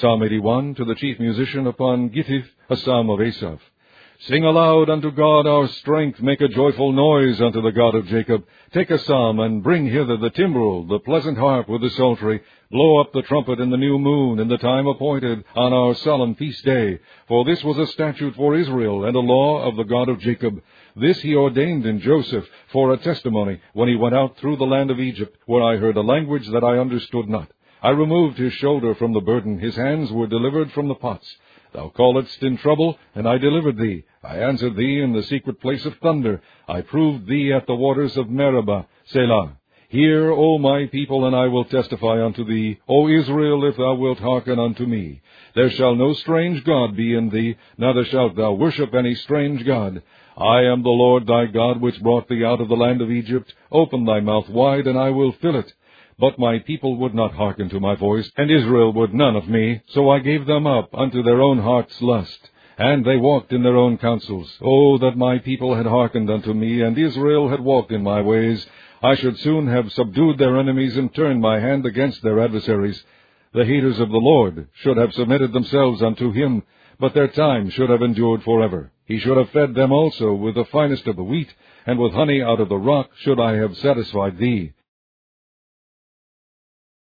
Psalm 81, to the chief musician upon Gittith, a psalm of Asaph. Sing aloud unto God our strength, make a joyful noise unto the God of Jacob. Take a psalm, and bring hither the timbrel, the pleasant harp with the psaltery. Blow up the trumpet in the new moon, in the time appointed, on our solemn feast day. For this was a statute for Israel, and a law of the God of Jacob. This he ordained in Joseph for a testimony, when he went out through the land of Egypt, where I heard a language that I understood not. I removed his shoulder from the burden, his hands were delivered from the pots. Thou calledst in trouble, and I delivered thee. I answered thee in the secret place of thunder. I proved thee at the waters of Meribah. Selah. Hear, O my people, and I will testify unto thee. O Israel, if thou wilt hearken unto me. There shall no strange God be in thee, neither shalt thou worship any strange God. I am the Lord thy God, which brought thee out of the land of Egypt. Open thy mouth wide, and I will fill it. But my people would not hearken to my voice, and Israel would none of me. So I gave them up unto their own heart's lust, and they walked in their own counsels. Oh, that my people had hearkened unto me, and Israel had walked in my ways! I should soon have subdued their enemies, and turned my hand against their adversaries. The haters of the Lord should have submitted themselves unto him, but their time should have endured forever. He should have fed them also with the finest of the wheat, and with honey out of the rock should I have satisfied thee.